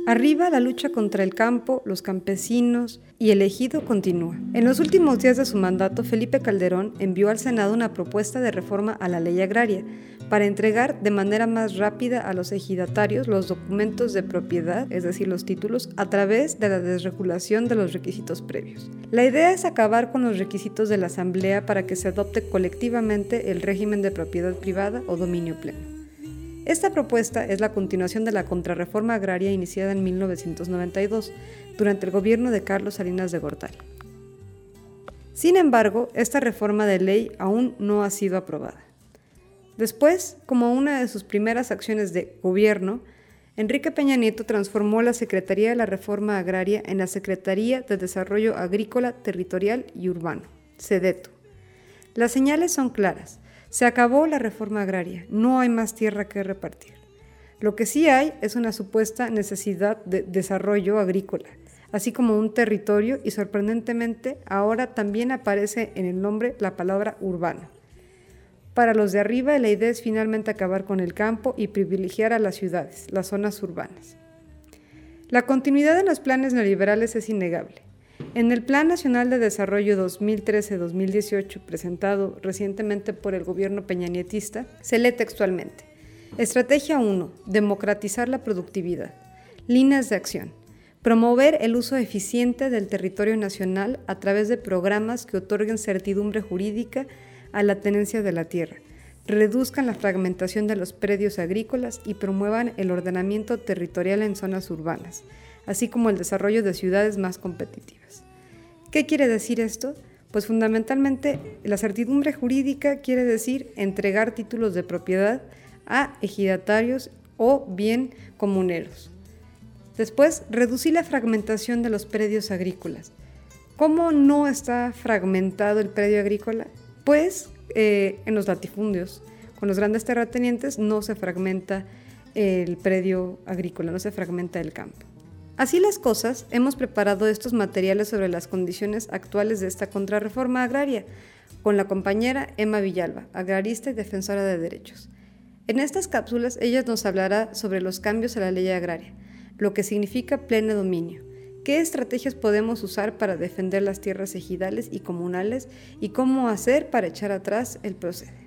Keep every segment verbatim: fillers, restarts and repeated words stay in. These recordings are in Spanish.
Arriba, la lucha contra el campo, los campesinos y el ejido continúa. En los últimos días de su mandato, Felipe Calderón envió al Senado una propuesta de reforma a la ley agraria para entregar de manera más rápida a los ejidatarios los documentos de propiedad, es decir, los títulos, a través de la desregulación de los requisitos previos. La idea es acabar con los requisitos de la Asamblea para que se adopte colectivamente el régimen de propiedad privada o dominio pleno. Esta propuesta es la continuación de la contrarreforma agraria iniciada en mil novecientos noventa y dos, durante el gobierno de Carlos Salinas de Gortari. Sin embargo, esta reforma de ley aún no ha sido aprobada. Después, como una de sus primeras acciones de gobierno, Enrique Peña Nieto transformó la Secretaría de la Reforma Agraria en la Secretaría de Desarrollo Agrícola, Territorial y Urbano, SEDETU. Las señales son claras. Se acabó la reforma agraria, no hay más tierra que repartir. Lo que sí hay es una supuesta necesidad de desarrollo agrícola, así como un territorio, y sorprendentemente ahora también aparece en el nombre la palabra urbano. Para los de arriba, la idea es finalmente acabar con el campo y privilegiar a las ciudades, las zonas urbanas. La continuidad en los planes neoliberales es innegable. En el Plan Nacional de Desarrollo dos mil trece a dos mil dieciocho, presentado recientemente por el gobierno peñanietista, se lee textualmente: Estrategia uno. Democratizar la productividad. Líneas de acción. Promover el uso eficiente del territorio nacional a través de programas que otorguen certidumbre jurídica a la tenencia de la tierra, reduzcan la fragmentación de los predios agrícolas y promuevan el ordenamiento territorial en zonas urbanas, así como el desarrollo de ciudades más competitivas. ¿Qué quiere decir esto? Pues fundamentalmente la certidumbre jurídica quiere decir entregar títulos de propiedad a ejidatarios o bien comuneros. Después, reducir la fragmentación de los predios agrícolas. ¿Cómo no está fragmentado el predio agrícola? Pues eh, en los latifundios, con los grandes terratenientes no se fragmenta el predio agrícola, no se fragmenta el campo. Así las cosas, hemos preparado estos materiales sobre las condiciones actuales de esta contrarreforma agraria, con la compañera Emma Villalba, agrarista y defensora de derechos. En estas cápsulas, ella nos hablará sobre los cambios a la ley agraria, lo que significa pleno dominio, qué estrategias podemos usar para defender las tierras ejidales y comunales y cómo hacer para echar atrás el procede.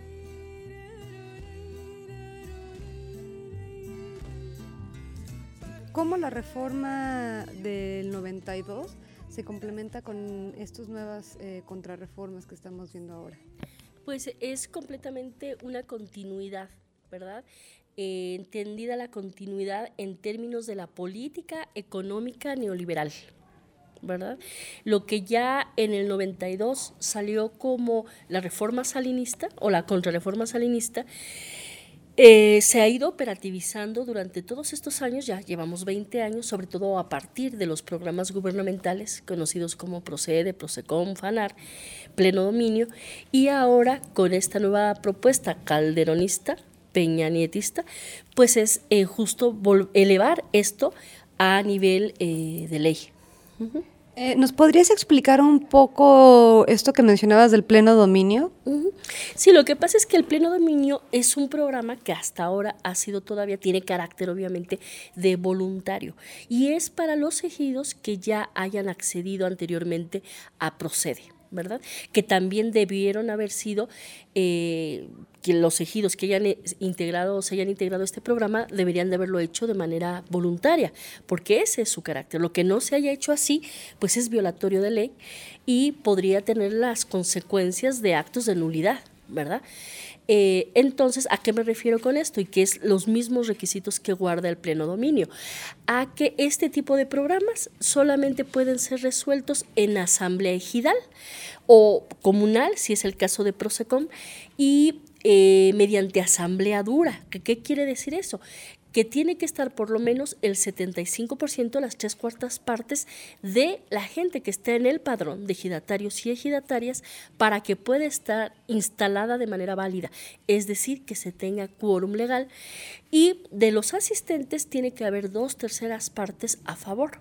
¿Cómo la reforma del noventa y dos se complementa con estas nuevas eh, contrarreformas que estamos viendo ahora? Pues es completamente una continuidad, ¿verdad? Eh, entendida la continuidad en términos de la política económica neoliberal, ¿verdad? Lo que ya en el noventa y dos salió como la reforma salinista o la contrarreforma salinista, Eh, se ha ido operativizando durante todos estos años, ya llevamos veinte años, sobre todo a partir de los programas gubernamentales conocidos como Procede, Prosecom, FANAR, Pleno Dominio, y ahora con esta nueva propuesta calderonista, peñanietista, pues es eh, justo elevar esto a nivel eh, de ley. Uh-huh. Eh, ¿Nos podrías explicar un poco esto que mencionabas del pleno dominio? Uh-huh. Sí, lo que pasa es que el pleno dominio es un programa que hasta ahora ha sido todavía, tiene carácter obviamente de voluntario y es para los ejidos que ya hayan accedido anteriormente a Procede, ¿verdad? Que también debieron haber sido, eh, que los ejidos que hayan integrado o se hayan integrado a este programa deberían de haberlo hecho de manera voluntaria, porque ese es su carácter. Lo que no se haya hecho así, pues es violatorio de ley y podría tener las consecuencias de actos de nulidad, ¿verdad? Eh, entonces, ¿a qué me refiero con esto? Y que es los mismos requisitos que guarda el pleno dominio. A que este tipo de programas solamente pueden ser resueltos en asamblea ejidal o comunal, si es el caso de Prosecom, y eh, mediante asamblea dura. ¿Qué, ¿Qué quiere decir eso? Que tiene que estar por lo menos el setenta y cinco por ciento, las tres cuartas partes de la gente que está en el padrón de ejidatarios y ejidatarias para que pueda estar instalada de manera válida, es decir, que se tenga quórum legal, y de los asistentes tiene que haber dos terceras partes a favor,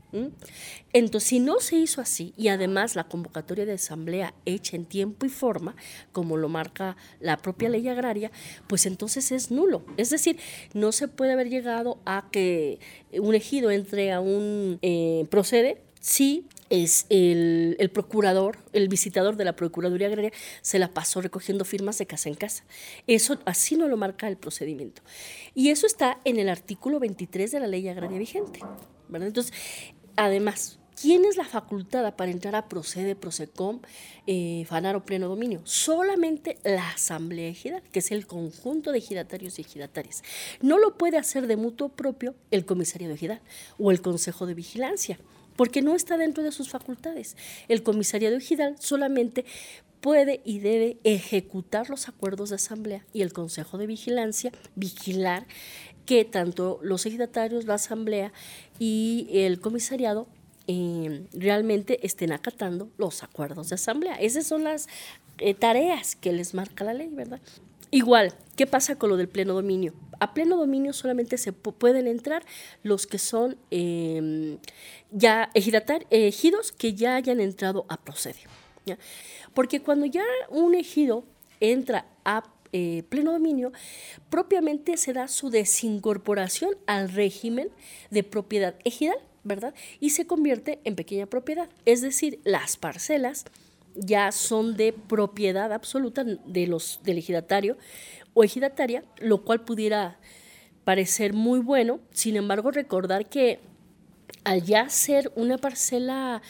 ¿Mm? Entonces, si no se hizo así, y además la convocatoria de asamblea hecha en tiempo y forma, como lo marca la propia ley agraria, pues entonces es nulo. Es decir, no se puede haber llegado a que un ejido entre a un eh, procede si es el, el procurador, el visitador de la Procuraduría Agraria se la pasó recogiendo firmas de casa en casa. Eso así no lo marca el procedimiento. Y eso está en el artículo veintitrés de la ley agraria vigente, ¿verdad? Entonces, además, ¿quién es la facultada para entrar a Procede, Procecom, eh, Fanar o Pleno Dominio? Solamente la Asamblea Ejidal, que es el conjunto de ejidatarios y ejidatarias. No lo puede hacer de mutuo propio el comisariado ejidal o el Consejo de Vigilancia, porque no está dentro de sus facultades. El comisariado ejidal solamente puede y debe ejecutar los acuerdos de asamblea y el Consejo de Vigilancia vigilar que tanto los ejidatarios, la asamblea y el comisariado eh, realmente estén acatando los acuerdos de asamblea. Esas son las eh, tareas que les marca la ley, ¿verdad? Igual, ¿qué pasa con lo del pleno dominio? A pleno dominio solamente se p- pueden entrar los que son eh, ya ejidatar, ejidos que ya hayan entrado a Procede, ¿ya? Porque cuando ya un ejido entra a eh, pleno dominio, propiamente se da su desincorporación al régimen de propiedad ejidal, ¿verdad? Y se convierte en pequeña propiedad, es decir, las parcelas ya son de propiedad absoluta de los, del ejidatario o ejidataria, lo cual pudiera parecer muy bueno. Sin embargo, recordar que al ya ser una parcela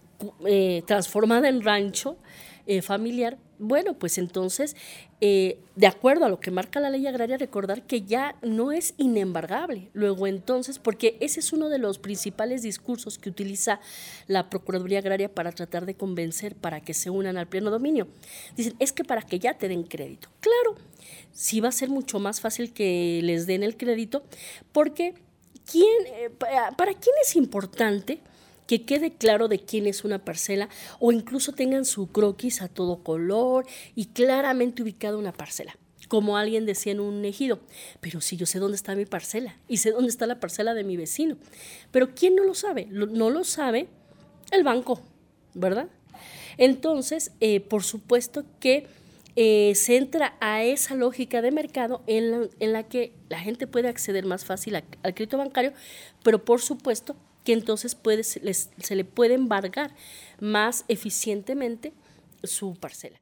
eh, transformada en rancho eh, familiar, bueno, pues entonces, eh, de acuerdo a lo que marca la ley agraria, recordar que ya no es inembargable. Luego entonces, porque ese es uno de los principales discursos que utiliza la Procuraduría Agraria para tratar de convencer para que se unan al pleno dominio. Dicen, es que para que ya te den crédito. Claro, sí va a ser mucho más fácil que les den el crédito, porque ¿quién, eh, para, ¿para quién es importante que quede claro de quién es una parcela o incluso tengan su croquis a todo color y claramente ubicada una parcela? Como alguien decía en un ejido, pero sí, yo sé dónde está mi parcela y sé dónde está la parcela de mi vecino. Pero ¿quién no lo sabe? No lo sabe el banco, ¿verdad? Entonces, eh, por supuesto que eh, se entra a esa lógica de mercado en la, en la que la gente puede acceder más fácil a, al crédito bancario, pero por supuesto que entonces puede, se, les, se le puede embargar más eficientemente su parcela.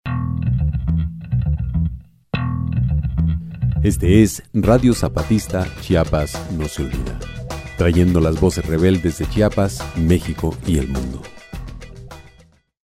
Este es Radio Zapatista, Chiapas no se olvida, trayendo las voces rebeldes de Chiapas, México y el mundo.